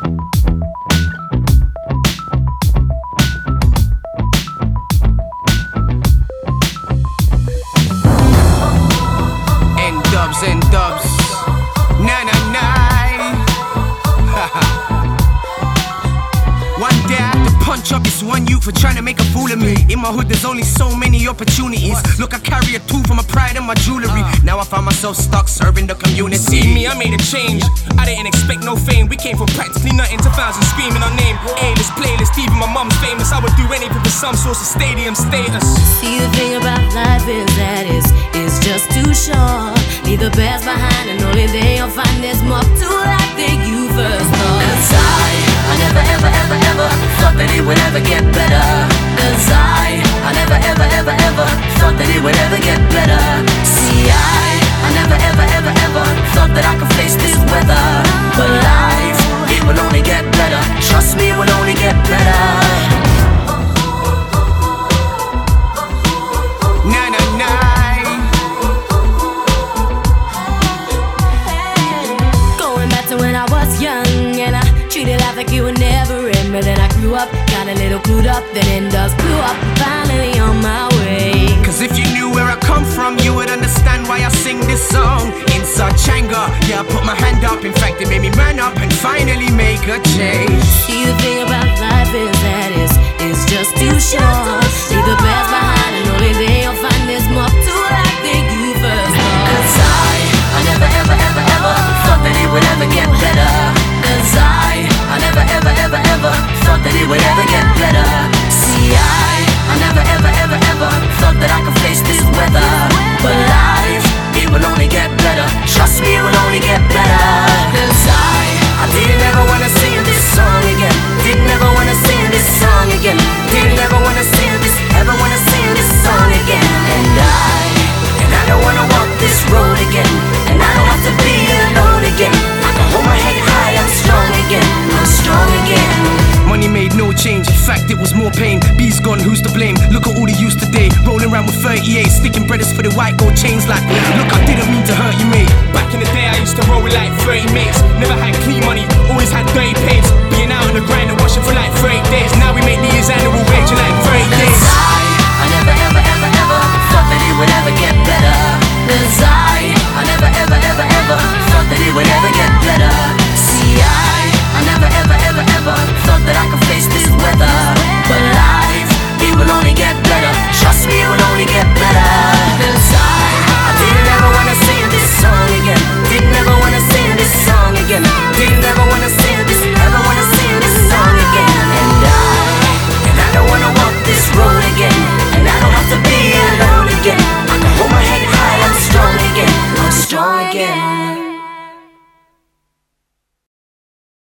N-dubs, nah nah nah. One day I had to punch up this one youth for trying to make a fool of me. In my hood there's only so many opportunities. Look, I carry a tool for my pride and my jewelry. Now I found myself stuck serving the community. See me, I made a change. I didn't expect no fame. We came from practically nothing to thousands screaming our name. A-list, playlist, even my mum's famous. I would do anything for some sort of stadium status. See, the thing about life is that it's just too short. Leave the past behind and only then you'll find there's more to life than you first thought. 'Cause I never ever ever ever thought that it would ever get better. 'Cause I never ever ever ever thought that it would ever get better. See, I never ever ever ever thought that I could face this weather. But life, it will only get better. Trust me, it will only get better. Nah nah nah. Going back to when I was young and I treated life like it would never end. But then I grew up, got a little clued up, then N-dubs blew up, finally on my way. Cause if you knew where I come from, you would understand why I sing this song. In such anger, yeah, I put my hand up. In fact, it made me man up and finally make a change. See, the thing about life is that it's just too short. Leave the past behind and only then you'll find there's more to life than you first thought. 'Cause I never ever ever ever thought that it would ever get better. 'Cause I never ever ever ever thought that it would ever get better. See, I never ever ever ever thought that I could face this weather. But life, it will only get better. Trust me, it will only get better. 'Cause I didn't ever wanna sing this song again. Didn't ever wanna sing this song again. Didn't ever wanna sing this, ever wanna sing this song again. And I don't wanna walk this road again. And I don't have to be alone again. I can hold my head high, I'm strong again. I'm strong again. Money made no change, in fact it was more pain. B's gone, who's to blame? Look at all the youth today, rolling around with 38, sticking brothers for the white gold chains like, look, I didn't mean to hurt you, mate. Back in the day I used to roll with like 30 mates. Never had clean money, always had dirty pays. Being out on the grind and washing for like 30 days. Now we make New Year's annual wage in like 30 days. I never ever ever ever thought that it would ever get better. 'Cause I never ever ever ever thought that it would ever get better. See, I never ever ever ever thought that I could face this weather. But life, it will only get better. Trust me, it will only get better. 'Cause I didn't ever wanna sing this song again. Didn't ever wanna sing this song again. Didn't ever wanna sing this, ever wanna sing this song again. And I don't wanna walk this road again. And I don't have to be alone again. I can hold my head high, I'm strong again. I'm strong again.